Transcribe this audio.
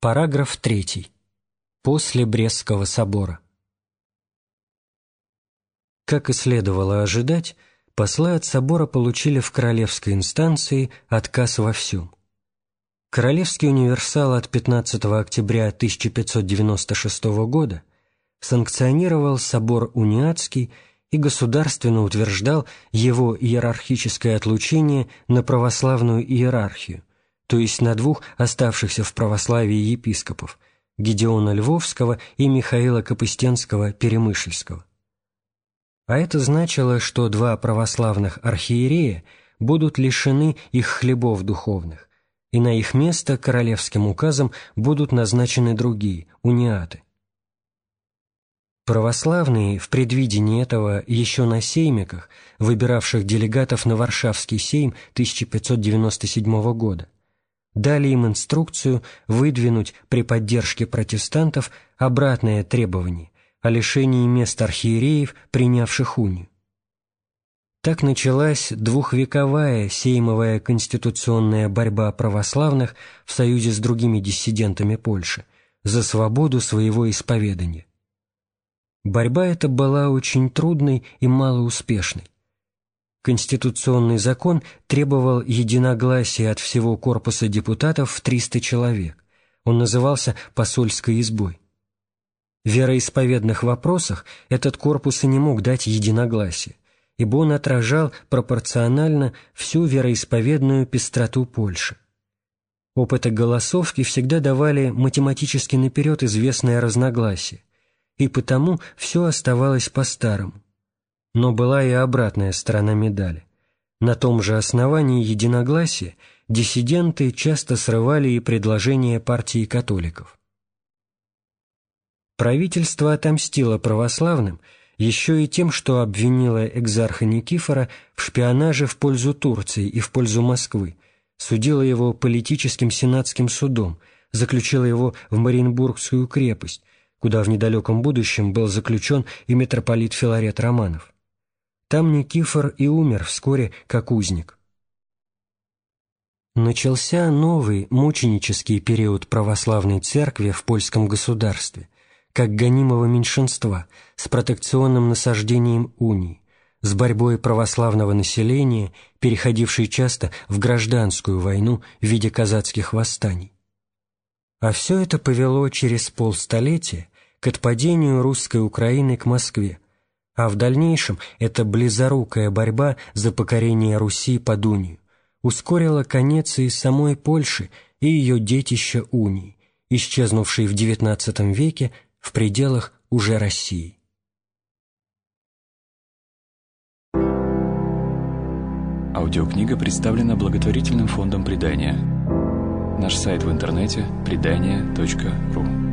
Параграф 3. После Брестского собора. Как и следовало ожидать, послы от собора получили в королевской инстанции отказ во всем. Королевский универсал от 15 октября 1596 года санкционировал собор униатский и государственно утверждал его иерархическое отлучение на православную иерархию, то есть на двух оставшихся в православии епископов – Гедеона Львовского и Михаила Капыстенского-Перемышльского. А это значило, что два православных архиерея будут лишены их хлебов духовных, и на их место королевским указом будут назначены другие – униаты. Православные, в предвидении этого еще на сеймиках, выбиравших делегатов на Варшавский сейм 1597 года, дали им инструкцию выдвинуть при поддержке протестантов обратное требование о лишении мест архиереев, принявших унию. Так началась двухвековая сеймовая конституционная борьба православных в союзе с другими диссидентами Польши за свободу своего исповедания. Борьба эта была очень трудной и малоуспешной. Конституционный закон требовал единогласия от всего корпуса депутатов в 300 человек. Он назывался «посольской избой». В вероисповедных вопросах этот корпус и не мог дать единогласия, ибо он отражал пропорционально всю вероисповедную пестроту Польши. Опыты голосовки всегда давали математически наперед известное разногласие, и потому все оставалось по-старому. Но была и обратная сторона медали. На том же основании единогласия диссиденты часто срывали и предложения партии католиков. Правительство отомстило православным еще и тем, что обвинило экзарха Никифора в шпионаже в пользу Турции и в пользу Москвы, судило его политическим сенатским судом, заключило его в Мариенбургскую крепость, куда в недалеком будущем был заключен и митрополит Филарет Романов. Там Никифор и умер вскоре как узник. Начался новый мученический период православной церкви в польском государстве, как гонимого меньшинства, с протекционным насаждением унии, с борьбой православного населения, переходившей часто в гражданскую войну в виде казацких восстаний. А все это повело через полстолетия к отпадению русской Украины к Москве, а в дальнейшем эта близорукая борьба за покорение Руси под унию ускорила конец и самой Польши, и ее детища унии, исчезнувшей в XIX веке в пределах уже России. Аудиокнига представлена благотворительным фондом «Предания». Наш сайт в интернете – предания.ру.